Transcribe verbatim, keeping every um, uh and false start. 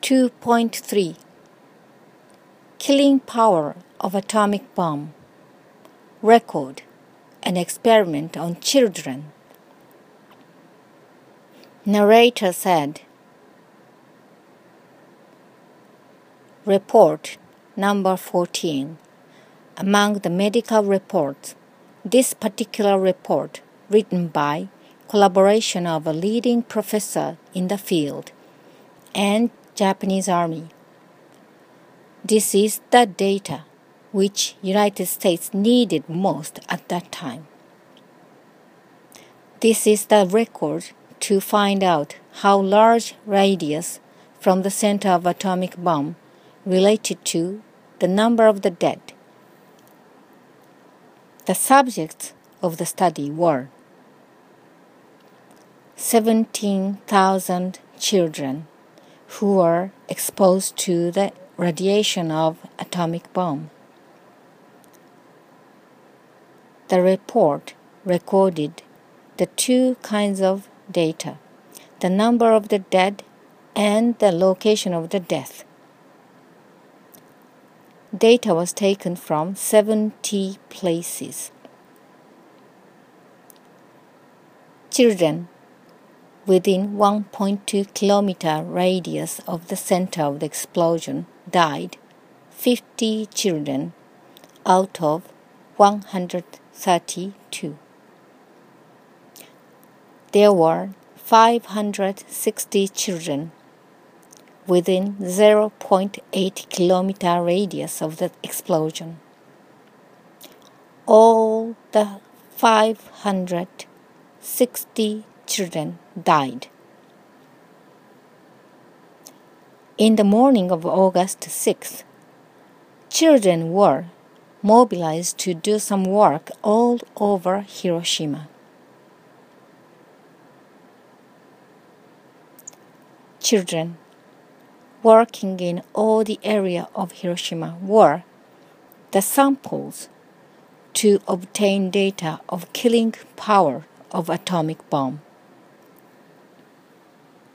two point three Killing Power of Atomic Bomb. Record an experiment on children. Narrator said, Report number fourteen. Among the medical reports, this particular report, written by collaboration of a leading professor in the field and Japanese Army. This is the data which United States needed most at that time. This is the record to find out how large radius from the center of atomic bomb related to the number of the dead. The subjects of the study were seventeen thousand children who were exposed to the radiation of atomic bomb. The report recorded the two kinds of data, the number of the dead and the location of the death. Data was taken from seventy places. Children within one point two kilometer radius of the center of the explosion died, fifty children out of one hundred thirty-two. There were five hundred sixty children within zero point eight kilometer radius of the explosion. All the five hundred sixty children died. In the morning of August sixth, children were mobilized to do some work all over Hiroshima. Children working in all the area of Hiroshima were the samples to obtain data of killing power of atomic bomb.